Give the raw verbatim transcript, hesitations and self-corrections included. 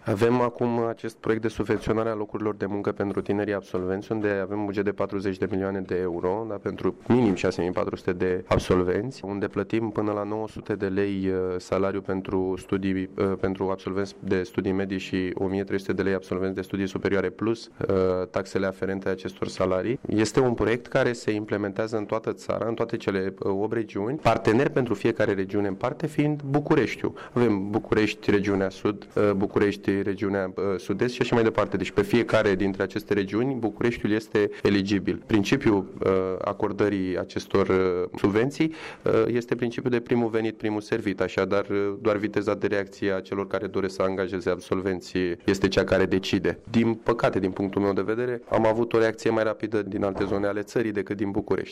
Avem acum acest proiect de subvenționare a locurilor de muncă pentru tinerii absolvenți, unde avem un buget de patruzeci de milioane de euro, dar pentru minim șase mii patru sute de absolvenți, unde plătim până la nouă sute de lei salariu pentru studii pentru absolvenți de studii medii și o mie trei sute de lei absolvenți de studii superioare plus taxele aferente acestor salarii. Este un proiect care se implementează în toată țara, în toate cele opt regiuni, partener pentru fiecare regiune în parte fiind Bucureștiul. Avem București, regiunea Sud, București, regiunea Sud-Est și așa mai departe. Deci pe fiecare dintre aceste regiuni, Bucureștiul este eligibil. Principiul acordării acestor subvenții este principiul de primul venit, primul servit. Așadar, doar viteza de reacție a celor care doresc să angajeze absolvenții este cea care decide. Din păcate, din punctul meu de vedere, am avut o reacție mai rapidă din alte zone ale țării decât din București.